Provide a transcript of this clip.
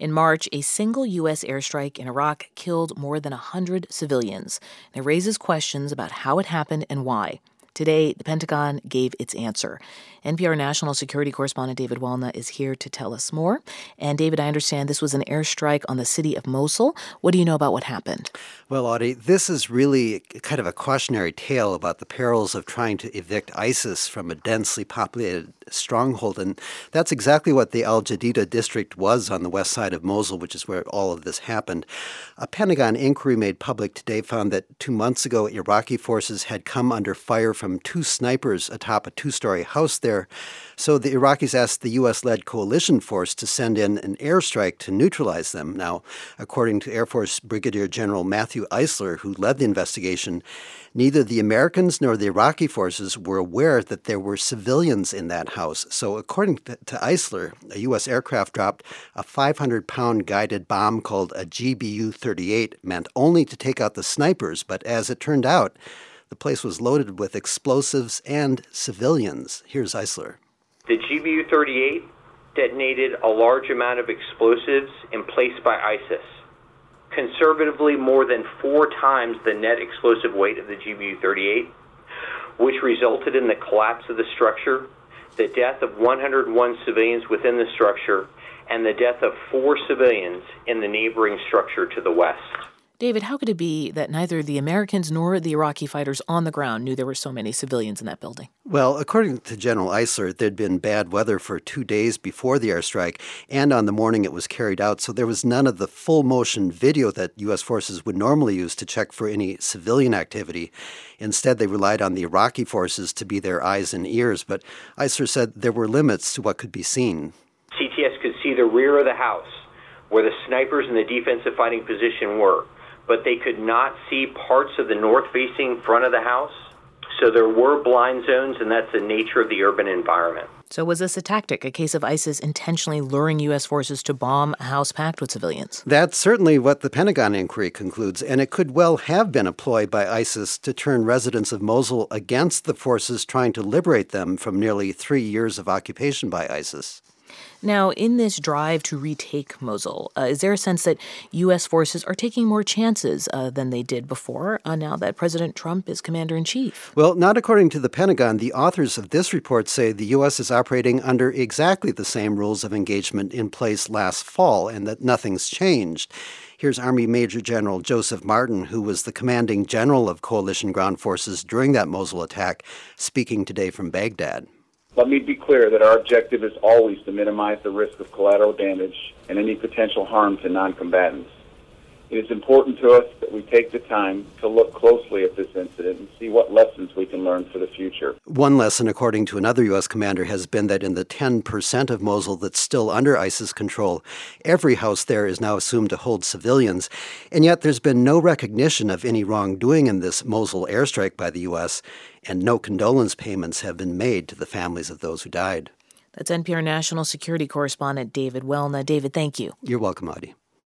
In March, a single U.S. airstrike in Iraq killed more than 100 civilians. It raises questions about how it happened and why. Today, the Pentagon gave its answer. NPR national security correspondent David Welna is here to tell us more. And David, I understand this was an airstrike on the city of Mosul. What do you know about what happened? Well, Audie, this is really kind of a cautionary tale about the perils of trying to evict ISIS from a densely populated stronghold. And that's exactly what the Al Jadida district was on the west side of Mosul, which is where all of this happened. A Pentagon inquiry made public today found that 2 months ago, Iraqi forces had come under fire from 2 snipers atop a 2-story house there. So the Iraqis asked the U.S.-led coalition force to send in an airstrike to neutralize them. Now, according to Air Force Brigadier General Matthew Eisler, who led the investigation, neither the Americans nor the Iraqi forces were aware that there were civilians in that house. So according to Eisler, a U.S. aircraft dropped a 500-pound guided bomb called a GBU-38, meant only to take out the snipers. But as it turned out, the place was loaded with explosives and civilians. Here's Eisler. The GBU-38 detonated a large amount of explosives emplaced by ISIS, conservatively more than 4 times the net explosive weight of the GBU-38, which resulted in the collapse of the structure, the death of 101 civilians within the structure, and the death of 4 civilians in the neighboring structure to the west. David, how could it be that neither the Americans nor the Iraqi fighters on the ground knew there were so many civilians in that building? Well, according to General Eisler, there'd been bad weather for 2 days before the airstrike, and on the morning it was carried out, so there was none of the full-motion video that U.S. forces would normally use to check for any civilian activity. Instead, they relied on the Iraqi forces to be their eyes and ears, but Eisler said there were limits to what could be seen. CTS could see the rear of the house, where the snipers in the defensive fighting position were, but they could not see parts of the north-facing front of the house. So there were blind zones, and that's the nature of the urban environment. So was this a tactic, a case of ISIS intentionally luring U.S. forces to bomb a house packed with civilians? That's certainly what the Pentagon inquiry concludes, and it could well have been a ploy by ISIS to turn residents of Mosul against the forces trying to liberate them from nearly 3 years of occupation by ISIS. Now, in this drive to retake Mosul, is there a sense that U.S. forces are taking more chances than they did before, now that President Trump is commander-in-chief? Well, not according to the Pentagon. The authors of this report say the U.S. is operating under exactly the same rules of engagement in place last fall and that nothing's changed. Here's Army Major General Joseph Martin, who was the commanding general of coalition ground forces during that Mosul attack, speaking today from Baghdad. Let me be clear that our objective is always to minimize the risk of collateral damage and any potential harm to non-combatants. It is important to us that we take the time to look closely at this incident and see what lessons we can learn for the future. One lesson, according to another U.S. commander, has been that in the 10% of Mosul that's still under ISIS control, every house there is now assumed to hold civilians. And yet there's been no recognition of any wrongdoing in this Mosul airstrike by the U.S., and no condolence payments have been made to the families of those who died. That's NPR national security correspondent David Welna. David, thank you. You're welcome, Audie.